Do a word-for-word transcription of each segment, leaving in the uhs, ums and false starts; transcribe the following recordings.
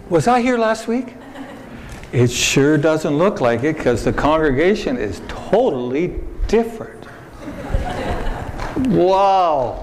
Was I here last week? It sure doesn't look like it because the congregation is totally different. Wow.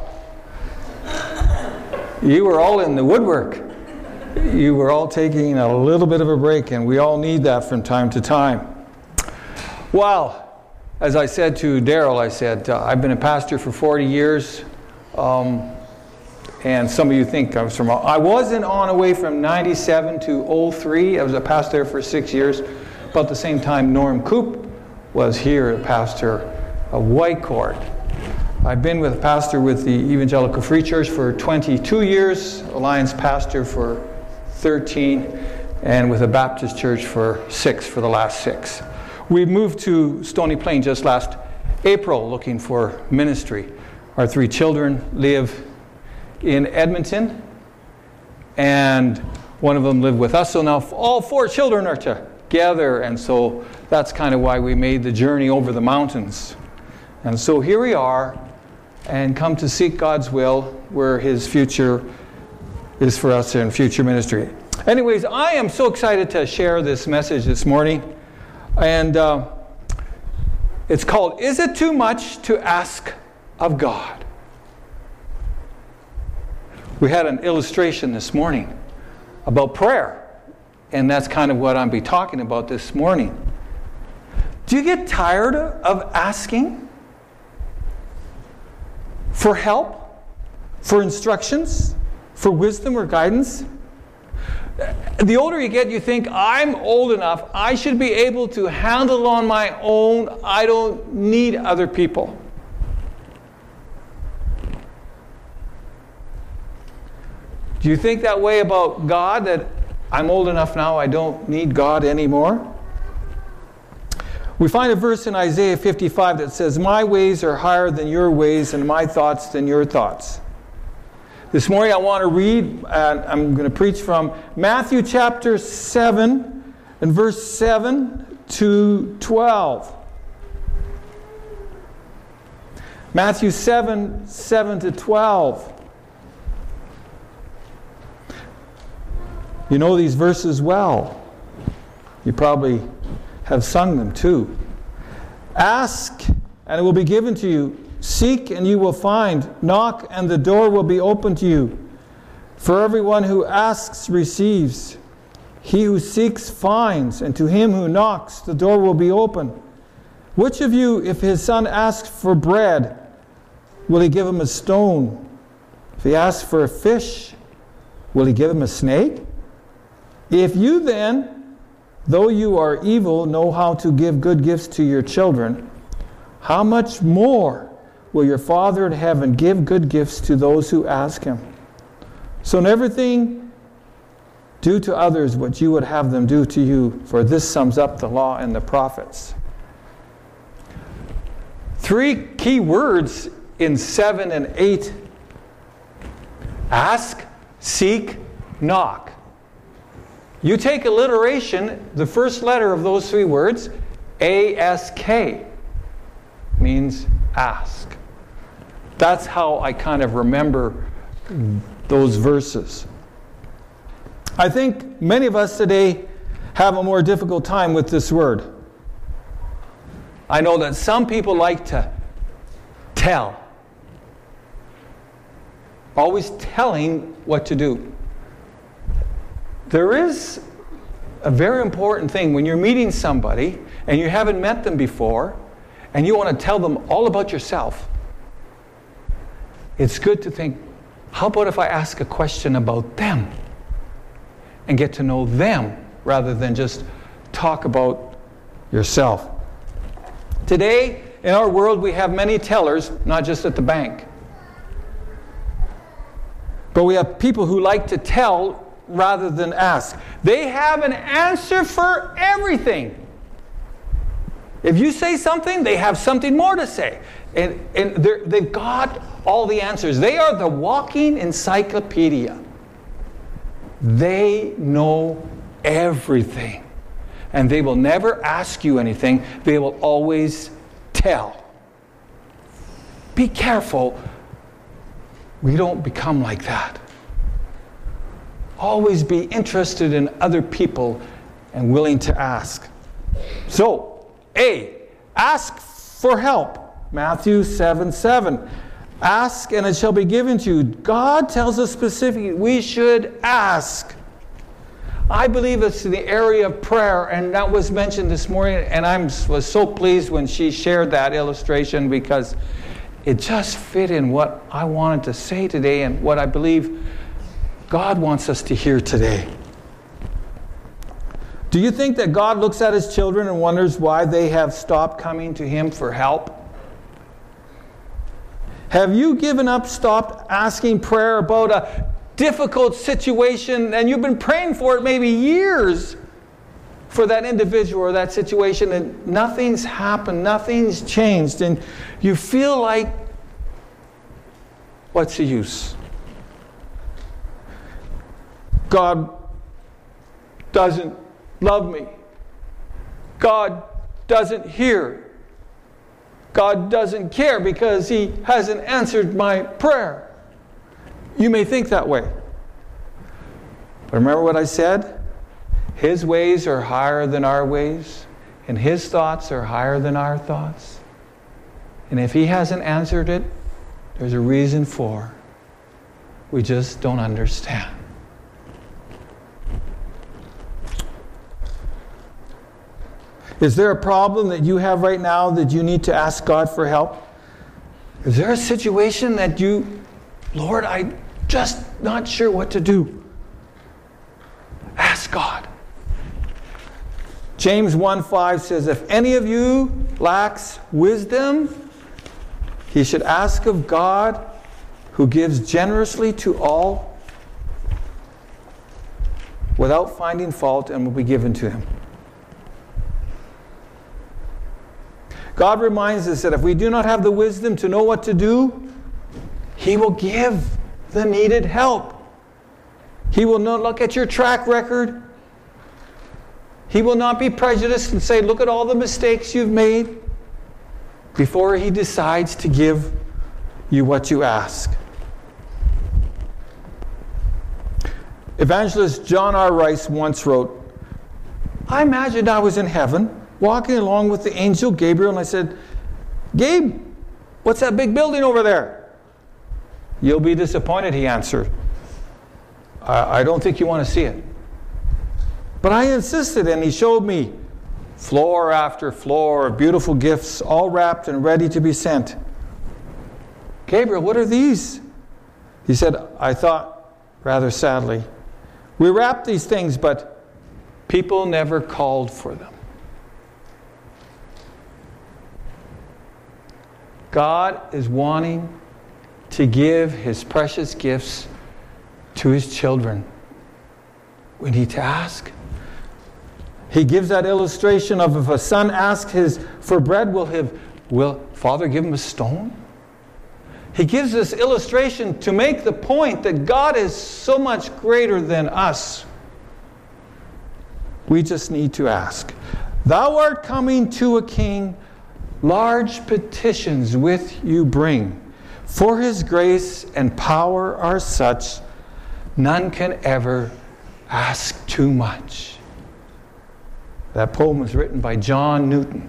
You were all in the woodwork. You were all taking a little bit of a break, and we all need that from time to time. Well, as I said to Daryl, I said, uh, I've been a pastor for forty years. Um, and some of you think I was from, I wasn't on away from ninety-seven to oh three. I was a pastor for six years. About the same time Norm Coop was here, a pastor of Whitecourt. I've been with a pastor with the Evangelical Free Church for twenty-two years, Alliance pastor for thirteen, and with a Baptist church for six, for the last six. We moved to Stony Plain just last April looking for ministry. Our three children live in Edmonton, and one of them lived with us. So now all four children are together, and so that's kind of why we made the journey over the mountains. And so here we are, and come to seek God's will, where His future is for us in future ministry. Anyways, I am so excited to share this message this morning. And uh, it's called, Is It Too Much to Ask of God? We had an illustration this morning about prayer. And that's kind of what I'll be talking about this morning. Do you get tired of asking for help, for instructions, for wisdom or guidance? The older you get, you think, I'm old enough, I should be able to handle on my own, I don't need other people. Do you think that way about God, that I'm old enough now, I don't need God anymore? We find a verse in Isaiah fifty-five that says, my ways are higher than your ways, and my thoughts than your thoughts. This morning I want to read, uh, I'm going to preach from Matthew chapter seven and verse seven to twelve. Matthew seven, seven to twelve. You know these verses well. You probably have sung them too. Ask, and it will be given to you. Seek, and you will find. Knock, and the door will be opened to you. For everyone who asks receives. He who seeks finds, and to him who knocks the door will be open. Which of you, if his son asks for bread, will he give him a stone? If he asks for a fish, will he give him a snake? If you then, though you are evil, know how to give good gifts to your children, how much more will your Father in heaven give good gifts to those who ask Him? So in everything, do to others what you would have them do to you, for this sums up the law and the prophets. Three key words in seven and eight. Ask, seek, knock. You take alliteration, the first letter of those three words, A S K, means ask. That's how I kind of remember those verses. I think many of us today have a more difficult time with this word. I know that some people like to tell. Always telling what to do. There is a very important thing when you're meeting somebody and you haven't met them before and you want to tell them all about yourself. It's good to think, how about if I ask a question about them and get to know them rather than just talk about yourself. Today, in our world, we have many tellers, not just at the bank. But we have people who like to tell rather than ask. They have an answer for everything. If you say something, they have something more to say. And, and they've got all the answers. They are the walking encyclopedia. They know everything. And they will never ask you anything. They will always tell. Be careful we don't become like that. always be interested in other people and willing to ask. So, A, ask for help. Matthew seven seven. Ask and it shall be given to you. God tells us specifically we should ask. I believe it's in the area of prayer, and that was mentioned this morning, and I was so pleased when she shared that illustration because it just fit in what I wanted to say today and what I believe God wants us to hear today. Do you think that God looks at His children and wonders why they have stopped coming to Him for help? Have you given up, stopped asking prayer about a difficult situation and you've been praying for it maybe years for that individual or that situation and nothing's happened, nothing's changed, and you feel like, what's the use? God doesn't love me. God doesn't hear. God doesn't care because He hasn't answered my prayer. You may think that way. But remember what I said? His ways are higher than our ways, and His thoughts are higher than our thoughts. And if He hasn't answered it, there's a reason for. We just don't understand. Is there a problem that you have right now that you need to ask God for help? Is there a situation that you, Lord, I'm just not sure what to do? Ask God. James one five says, if any of you lacks wisdom, he should ask of God, who gives generously to all without finding fault, and will be given to him. God reminds us that if we do not have the wisdom to know what to do, He will give the needed help. He will not look at your track record. He will not be prejudiced and say, look at all the mistakes you've made, before He decides to give you what you ask. Evangelist John R. Rice once wrote, I imagined I was in heaven, walking along with the angel Gabriel, and I said, Gabe, what's that big building over there? You'll be disappointed, he answered. I, I don't think you want to see it. But I insisted, and he showed me floor after floor of beautiful gifts, all wrapped and ready to be sent. Gabriel, what are these? He said, I thought, rather sadly, we wrapped these things, but people never called for them. God is wanting to give His precious gifts to His children. We need to ask. He gives that illustration of if a son asks his for bread, will his, will Father give him a stone? He gives this illustration to make the point that God is so much greater than us. We just need to ask. Thou art coming to a king, large petitions with you bring. For His grace and power are such, none can ever ask too much. That poem was written by John Newton.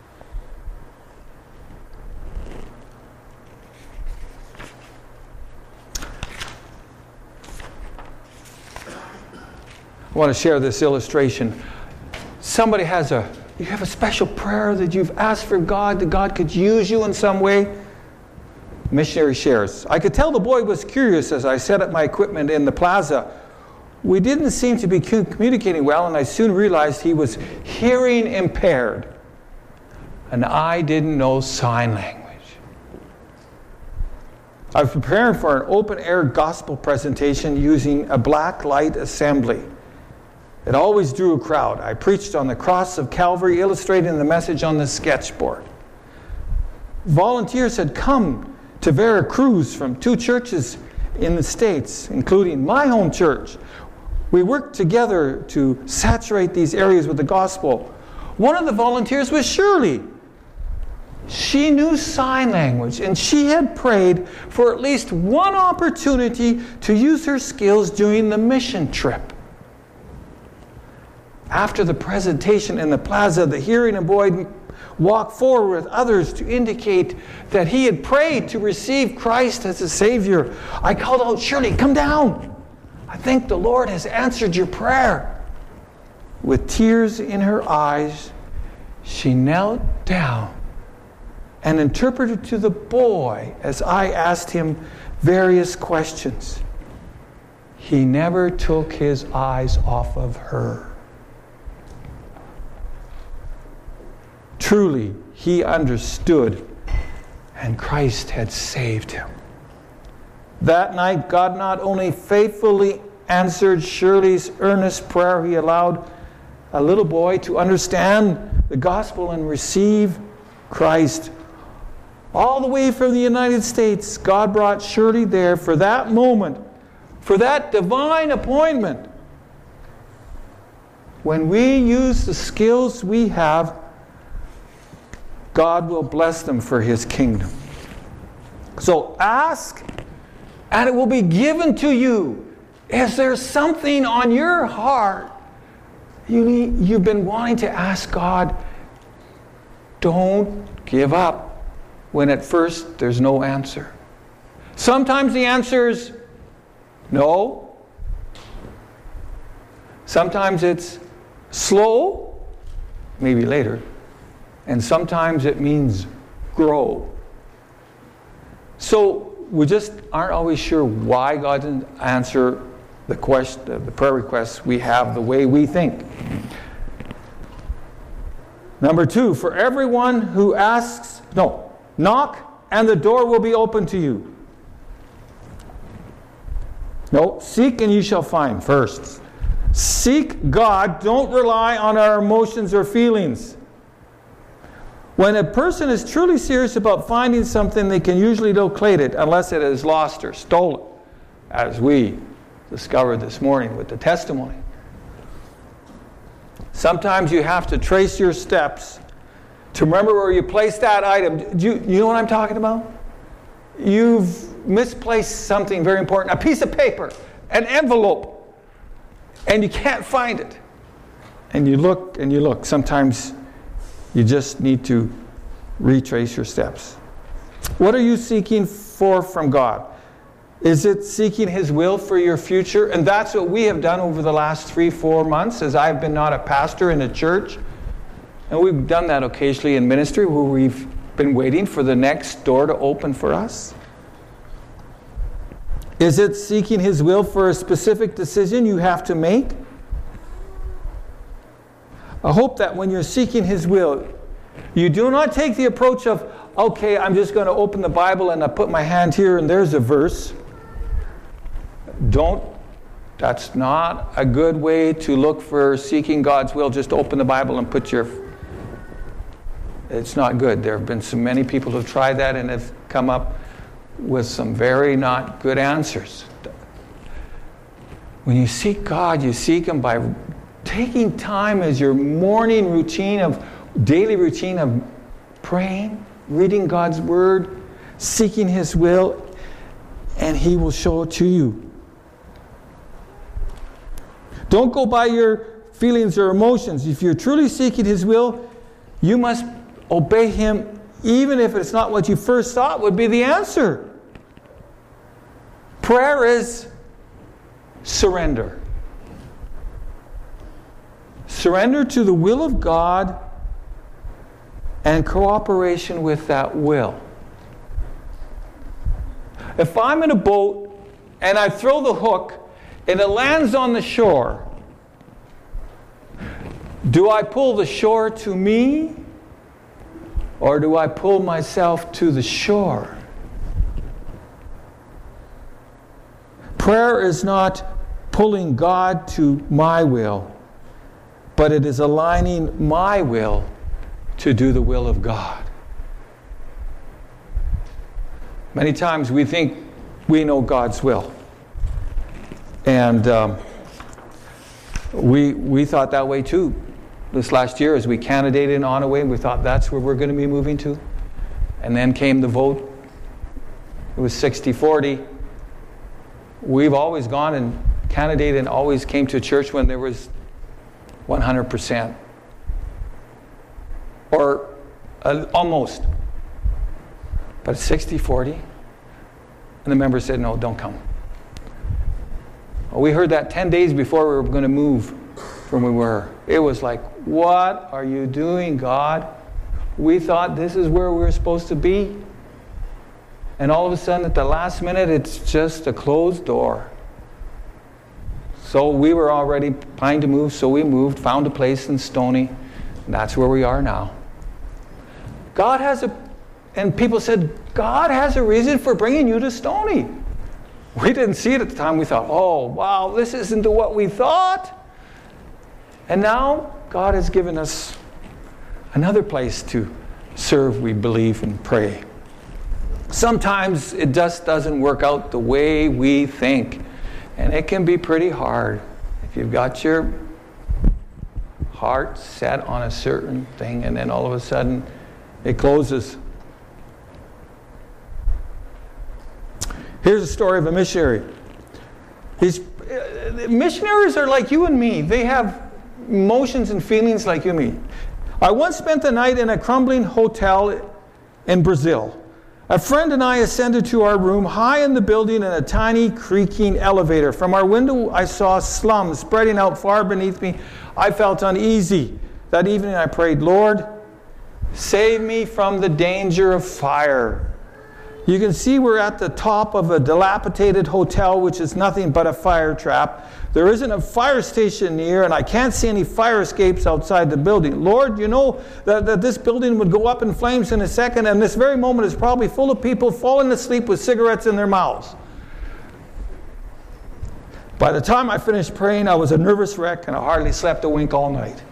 I want to share this illustration. Somebody has a You have a special prayer that you've asked for God, that God could use you in some way. Missionary shares. I could tell the boy was curious as I set up my equipment in the plaza. We didn't seem to be communicating well, and I soon realized he was hearing impaired, and I didn't know sign language. I was preparing for an open-air gospel presentation using a black light assembly. It always drew a crowd. I preached on the cross of Calvary, illustrating the message on the sketchboard. Volunteers had come to Veracruz from two churches in the States, including my home church. We worked together to saturate these areas with the gospel. One of the volunteers was Shirley. She knew sign language, and she had prayed for at least one opportunity to use her skills during the mission trip. After the presentation in the plaza, the hearing boy walked forward with others to indicate that he had prayed to receive Christ as a Savior. I called out, "Shirley, come down. I think the Lord has answered your prayer." With tears in her eyes, she knelt down and interpreted to the boy as I asked him various questions. He never took his eyes off of her. Truly, he understood, and Christ had saved him. That night, God not only faithfully answered Shirley's earnest prayer, he allowed a little boy to understand the gospel and receive Christ. All the way from the United States, God brought Shirley there for that moment, for that divine appointment. When we use the skills we have, God will bless them for His kingdom. So ask, and it will be given to you. Is there something on your heart you need, you've been wanting to ask God? Don't give up when at first there's no answer. Sometimes the answer is no. Sometimes it's slow, maybe later. And sometimes it means grow. So we just aren't always sure why God didn't answer the question, the prayer requests we have the way we think. Number two, for everyone who asks, no, knock and the door will be open to you. No, seek and you shall find first. Seek God. Don't rely on our emotions or feelings. When a person is truly serious about finding something, they can usually locate it unless it is lost or stolen, as we discovered this morning with the testimony. Sometimes you have to trace your steps to remember where you placed that item. Do you, you know what I'm talking about? You've misplaced something very important, a piece of paper, an envelope, and you can't find it. And you look and you look. Sometimes you just need to retrace your steps. What are you seeking for from God? Is it seeking His will for your future? And that's what we have done over the last three, four months as I've been not a pastor in a church. And we've done that occasionally in ministry where we've been waiting for the next door to open for us. Is it seeking His will for a specific decision you have to make? I hope that when you're seeking His will, you do not take the approach of, okay, I'm just going to open the Bible and I put my hand here and there's a verse. Don't. That's not a good way to look for seeking God's will. Just open the Bible and put your... It's not good. There have been so many people who have tried that and have come up with some very not good answers. When you seek God, you seek Him by taking time as your morning routine of daily routine of praying, reading God's Word, seeking His will, and He will show it to you. Don't go by your feelings or emotions. If you're truly seeking His will, you must obey Him even if it's not what you first thought would be the answer. Prayer is surrender. Surrender to the will of God and cooperation with that will. If I'm in a boat and I throw the hook and it lands on the shore, do I pull the shore to me or do I pull myself to the shore? Prayer is not pulling God to my will, but it is aligning my will to do the will of God. Many times we think we know God's will. And um, we we thought that way too. This last year as we candidated in Onaway, we thought that's where we're going to be moving to. And then came the vote. It was sixty forty. We've always gone and candidated and always came to church when there was one hundred percent. Or uh, almost. But sixty forty. And the member said, no, don't come. Well, we heard that ten days before we were going to move from where we were. It was like, what are you doing, God? We thought this is where we were supposed to be. And all of a sudden, at the last minute, it's just a closed door. So we were already planning to move, so we moved, found a place in Stony, and that's where we are now. God has a, and people said, God has a reason for bringing you to Stony. We didn't see it at the time. We thought, oh, wow, this isn't what we thought. And now, God has given us another place to serve, we believe, and pray. Sometimes it just doesn't work out the way we think. And it can be pretty hard. If you've got your heart set on a certain thing and then all of a sudden it closes. Here's a story of a missionary. These uh, missionaries are like you and me. They have emotions and feelings like you and me. I once spent the night in a crumbling hotel in Brazil. A friend and I ascended to our room high in the building in a tiny creaking elevator. From our window, I saw slums spreading out far beneath me. I felt uneasy. That evening I prayed, Lord, save me from the danger of fire. You can see we're at the top of a dilapidated hotel, which is nothing but a fire trap. There isn't a fire station near, and I can't see any fire escapes outside the building. Lord, you know that, that this building would go up in flames in a second, and this very moment is probably full of people falling asleep with cigarettes in their mouths. By the time I finished praying, I was a nervous wreck, and I hardly slept a wink all night.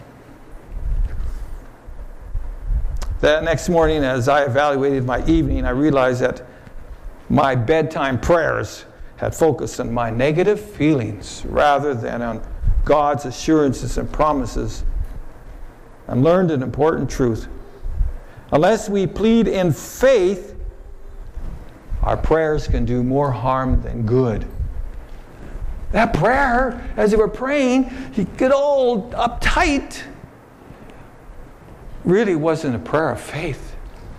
That next morning, as I evaluated my evening, I realized that my bedtime prayers had focused on my negative feelings rather than on God's assurances and promises. I learned an important truth. Unless we plead in faith, our prayers can do more harm than good. That prayer, as you were praying, you get all uptight. Really wasn't a prayer of faith.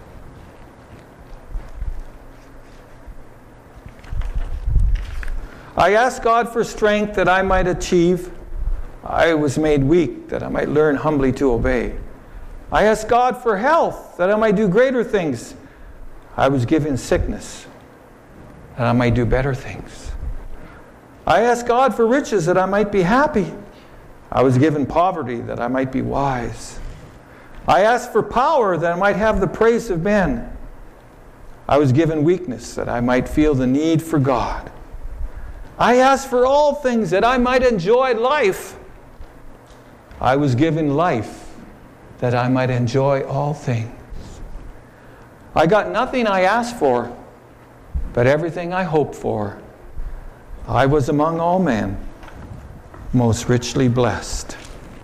I asked God for strength that I might achieve. I was made weak that I might learn humbly to obey. I asked God for health that I might do greater things. I was given sickness that I might do better things. I asked God for riches that I might be happy. I was given poverty that I might be wise. I asked for power that I might have the praise of men. I was given weakness that I might feel the need for God. I asked for all things that I might enjoy life. I was given life that I might enjoy all things. I got nothing I asked for, but everything I hoped for. I was among all men most richly blessed.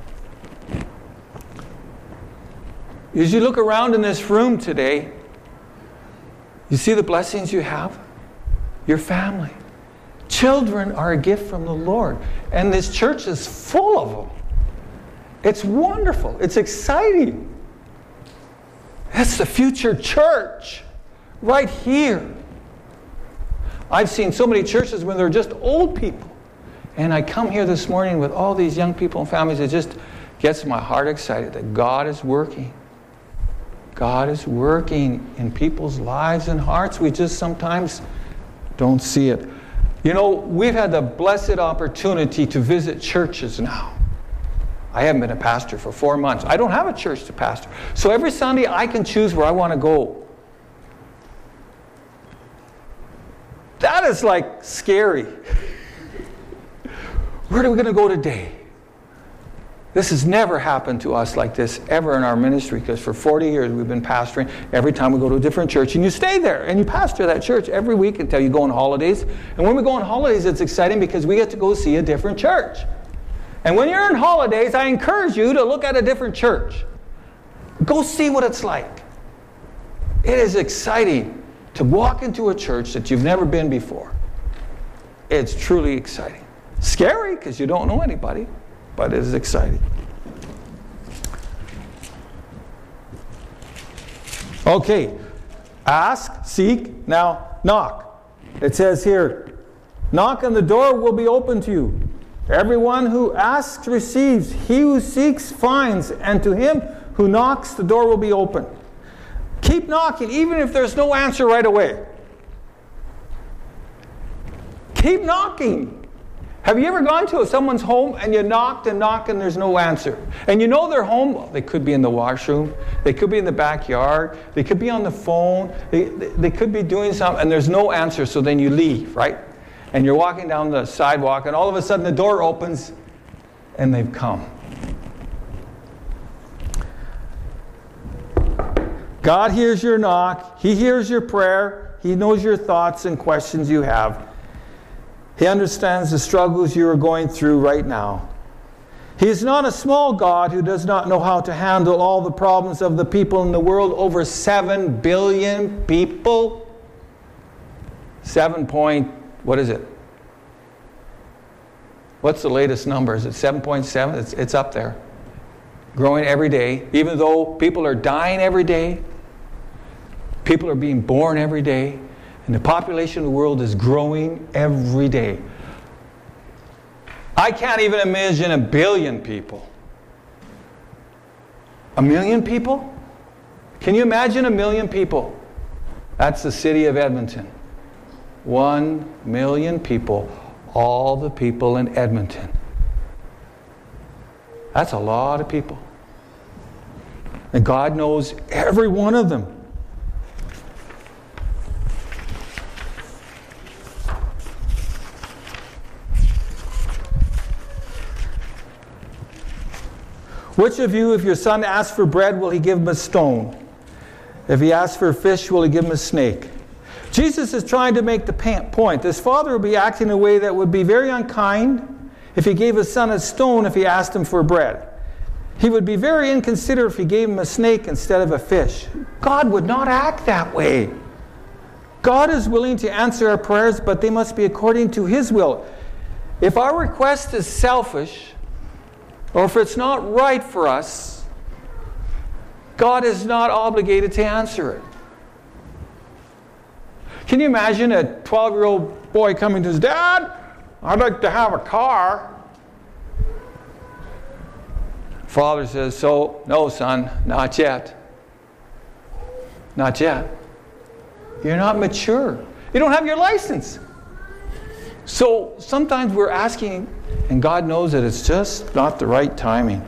As you look around in this room today, you see the blessings you have? Your family. Children are a gift from the Lord. And this church is full of them. It's wonderful. It's exciting. That's the future church. Right here. I've seen so many churches where they're just old people. And I come here this morning with all these young people and families. It just gets my heart excited that God is working. God is working in people's lives and hearts. We just sometimes don't see it. You know, we've had the blessed opportunity to visit churches now. I haven't been a pastor for four months. I don't have a church to pastor. So every Sunday I can choose where I want to go. That is like scary. Where are we going to go today? This has never happened to us like this ever in our ministry, because for forty years we've been pastoring. Every time we go to a different church, and you stay there and you pastor that church every week until you go on holidays. And when we go on holidays, it's exciting because we get to go see a different church. And when you're on holidays, I encourage you to look at a different church. Go see what it's like. It is exciting to walk into a church that you've never been before. It's truly exciting. Scary because you don't know anybody, but it is exciting. Okay, ask, seek, now knock. It says here, knock and the door will be open to you. Everyone who asks receives, he who seeks finds, and to him who knocks the door will be open. Keep knocking even if there's no answer right away. Keep knocking. Have you ever gone to someone's home and you knocked and knocked and there's no answer? And you know they're home. Well, they could be in the washroom. They could be in the backyard. They could be on the phone. They, they, they could be doing something and there's no answer. So then you leave, right? And you're walking down the sidewalk and all of a sudden the door opens and they've come. God hears your knock. He hears your prayer. He knows your thoughts and questions you have. He understands the struggles you are going through right now. He is not a small God who does not know how to handle all the problems of the people in the world. Over seven billion people. Seven point, what is it? What's the latest number? Is it seven point seven? It's, it's up there. Growing every day. Even though people are dying every day. People are being born every day. And the population of the world is growing every day. I can't even imagine a billion people. A million people? Can you imagine a million people? That's the city of Edmonton. One million people. All the people in Edmonton. That's a lot of people. And God knows every one of them. Which of you, if your son asks for bread, will he give him a stone? If he asks for a fish, will he give him a snake? Jesus is trying to make the point. This father would be acting in a way that would be very unkind if he gave his son a stone if he asked him for bread. He would be very inconsiderate if he gave him a snake instead of a fish. God would not act that way. God is willing to answer our prayers, but they must be according to His will. If our request is selfish, or if it's not right for us, God is not obligated to answer it. Can you imagine a twelve-year-old boy coming to his dad? I'd like to have a car. Father says, so, no, son, not yet. Not yet. You're not mature. You don't have your license. So sometimes we're asking, and God knows that it's just not the right timing.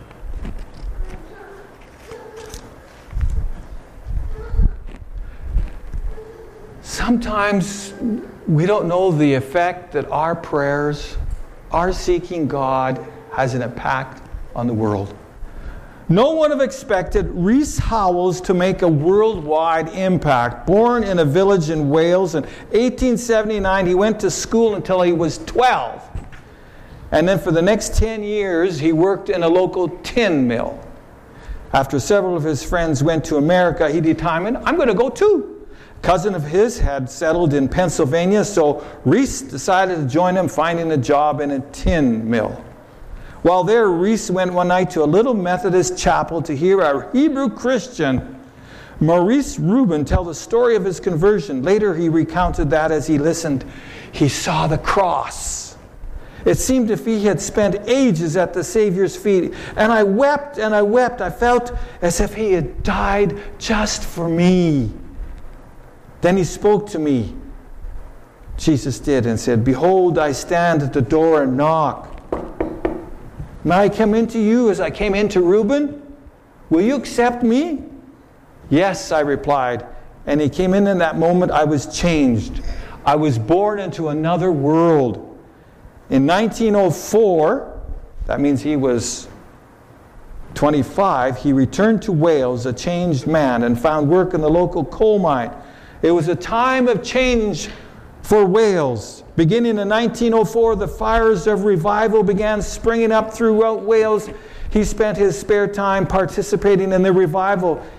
Sometimes we don't know the effect that our prayers, our seeking God, has an impact on the world. No one would have expected Rees Howells to make a worldwide impact. Born in a village in Wales in eighteen seventy-nine, he went to school until he was twelve. And then for the next ten years, he worked in a local tin mill. After several of his friends went to America, he determined, I'm going to go too. A cousin of his had settled in Pennsylvania, so Rees decided to join him, finding a job in a tin mill. While there, Rees went one night to a little Methodist chapel to hear a Hebrew Christian, Maurice Rubin, tell the story of his conversion. Later, he recounted that as he listened, he saw the cross. It seemed as if he had spent ages at the Savior's feet. And I wept and I wept. I felt as if he had died just for me. Then he spoke to me, Jesus did, and said, behold, I stand at the door and knock. May I come into you as I came into Reuben? Will you accept me? Yes, I replied. And he came in in that moment. I was changed. I was born into another world. In nineteen oh four, that means he was twenty-five, he returned to Wales, a changed man, and found work in the local coal mine. It was a time of change for Wales. Beginning in nineteen oh four, the fires of revival began springing up throughout Wales. He spent his spare time participating in the revival.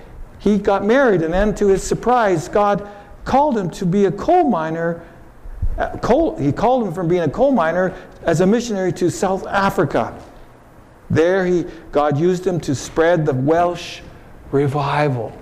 he got married, and then to his surprise, God called him to be a coal miner. Uh, coal, he called him from being a coal miner as a missionary to South Africa. There, he, God used him to spread the Welsh revival.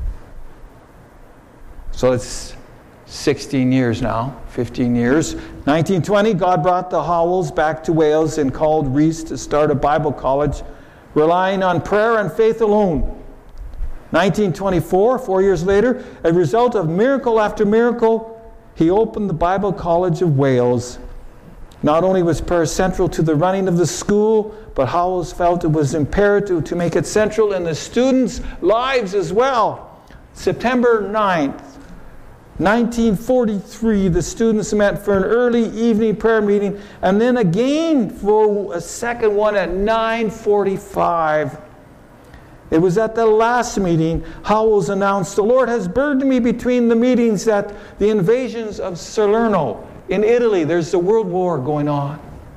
So it's sixteen years now, fifteen years. nineteen twenty, God brought the Howells back to Wales and called Reese to start a Bible college, relying on prayer and faith alone. nineteen twenty-four, four years later, as a result of miracle after miracle, he opened the Bible College of Wales. Not only was prayer central to the running of the school, but Howells felt it was imperative to make it central in the students' lives as well. September ninth, nineteen forty-three, the students met for an early evening prayer meeting, and then again for a second one at nine forty-five. It was at the last meeting, Howells announced, "The Lord has burdened me between the meetings at the invasions of Salerno in Italy." There's the world war going on.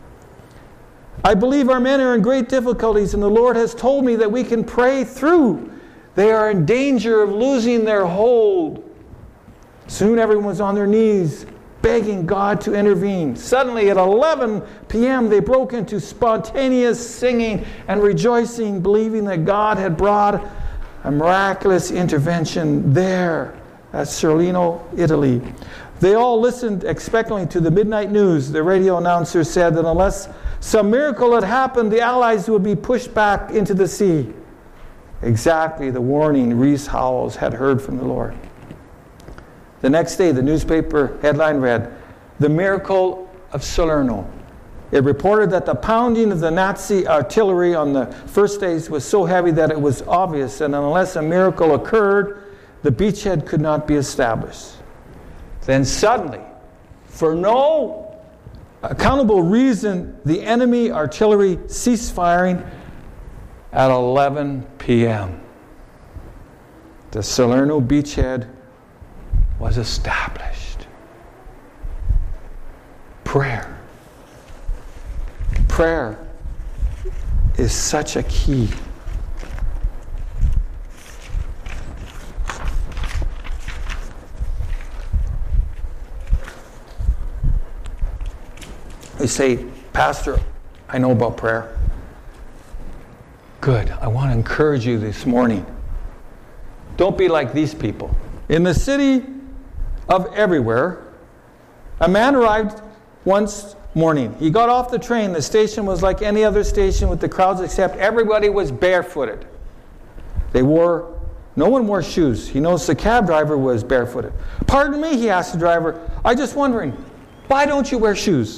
"I believe our men are in great difficulties, and the Lord has told me that we can pray through. They are in danger of losing their hold." Soon everyone was on their knees, begging God to intervene. Suddenly at eleven p.m. they broke into spontaneous singing and rejoicing, believing that God had brought a miraculous intervention there at Salerno, Italy. They all listened expectantly to the midnight news. The radio announcer said that unless some miracle had happened, the Allies would be pushed back into the sea. Exactly the warning Reese Howells had heard from the Lord. The next day, the newspaper headline read, "The Miracle of Salerno." It reported that the pounding of the Nazi artillery on the first days was so heavy that it was obvious that unless a miracle occurred, the beachhead could not be established. Then suddenly, for no accountable reason, the enemy artillery ceased firing at eleven p.m. The Salerno beachhead was established. Prayer. Prayer is such a key. You say, "Pastor, I know about prayer." Good. I want to encourage you this morning. Don't be like these people. In the city of everywhere, a man arrived once morning. He got off the train. The station was like any other station with the crowds, except everybody was barefooted. They wore, no one wore shoes. He noticed the cab driver was barefooted. "Pardon me," he asked the driver, "I'm just wondering, why don't you wear shoes?"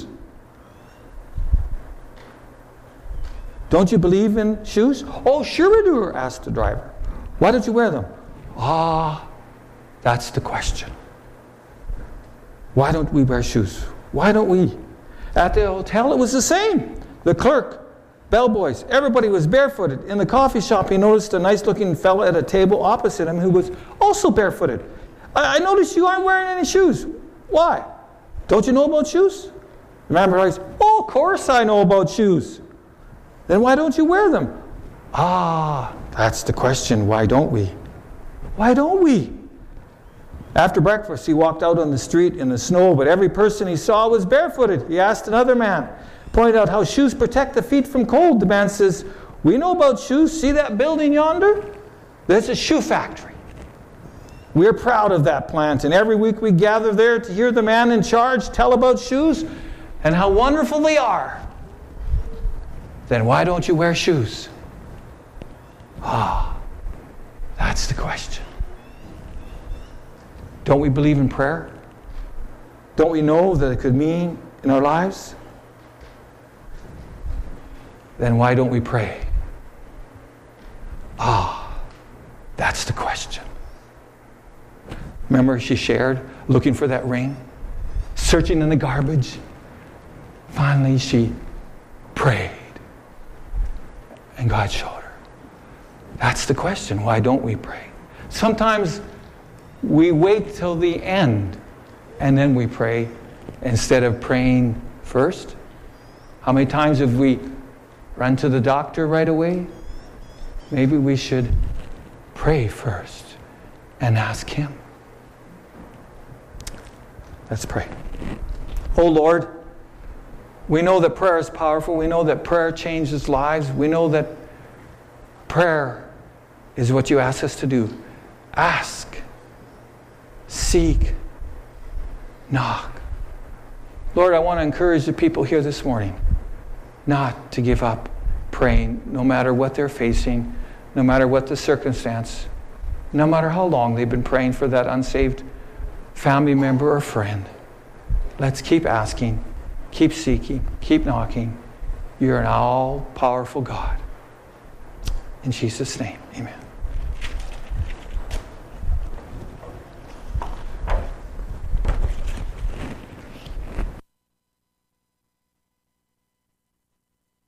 "Don't you believe in shoes?" "Oh, sure we do," asked the driver. "Why don't you wear them?" Ah, that's the question. Why don't we wear shoes? Why don't we? At the hotel, it was the same. The clerk, bellboys, everybody was barefooted. In the coffee shop, he noticed a nice-looking fellow at a table opposite him who was also barefooted. I, I noticed you aren't wearing any shoes. Why? Don't you know about shoes?" The man replies, "Oh, of course I know about shoes." "Then why don't you wear them?" Ah, that's the question. Why don't we? Why don't we? After breakfast, he walked out on the street in the snow, but every person he saw was barefooted. He asked another man, pointed out how shoes protect the feet from cold. The man says, "We know about shoes. See that building yonder? That's a shoe factory. We're proud of that plant, and every week we gather there to hear the man in charge tell about shoes and how wonderful they are." Then why don't you wear shoes? Ah, that's the question. Don't we believe in prayer? Don't we know that it could mean in our lives? Then why don't we pray? Ah, that's the question. Remember she shared, looking for that ring, searching in the garbage. Finally she prayed, and God showed her. That's the question. Why don't we pray? Sometimes we wait till the end and then we pray instead of praying first. How many times have we run to the doctor right away? Maybe we should pray first. and ask Him. Let's pray. Oh Lord, we know that prayer is powerful. We know that prayer changes lives. We know that prayer is what you ask us to do. Ask, seek, knock. Lord, I want to encourage the people here this morning not to give up praying, no matter what they're facing, no matter what the circumstance, no matter how long they've been praying for that unsaved family member or friend. Let's keep asking, keep seeking, keep knocking. You're an all-powerful God. In Jesus' name, amen.